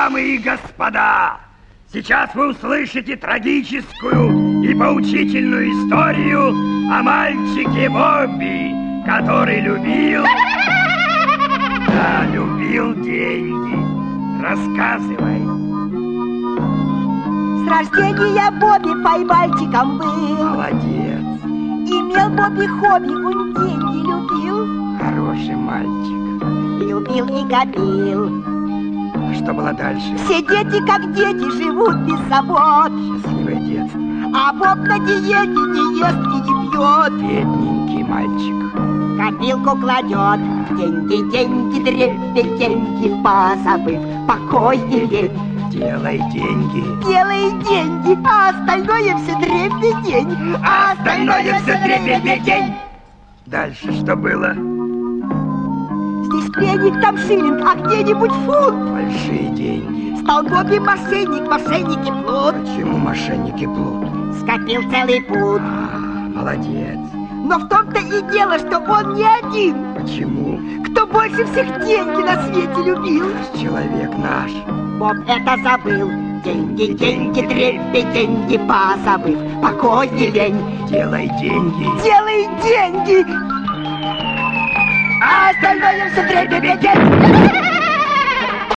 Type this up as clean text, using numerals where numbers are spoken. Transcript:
Дамы и господа, сейчас вы услышите трагическую и поучительную историю о мальчике Бобби, который любил деньги. Рассказывай. С рождения Бобби поймальчиком был. Молодец. Имел Бобби хобби, он деньги любил. Хороший мальчик. Любил и копил. Что было дальше? Все дети, как дети, живут без забот. Счастливое детство. А Боб на диете не ест и не пьет. Бедненький мальчик. Копилку кладет. Деньги, деньги, дребедень, деньги, позабыв покой и лень. Делай деньги. Делай деньги, а остальное все дребедень. А остальное все дребедень. Дальше что было? Здесь пенник, там шиллинг, а где-нибудь фунт. Большие деньги. Стал Бобби мошенник, мошенник и плут. Почему мошенник и плут? Скопил целый пуд. Молодец. Но в том-то и дело, что он не один. Почему? Кто больше всех деньги на свете любил? Человек наш. Боб это забыл. Деньги, деньги, дребеденьги, позабыв покой и лень. Делай деньги. Делай деньги. А остальное все дребедень.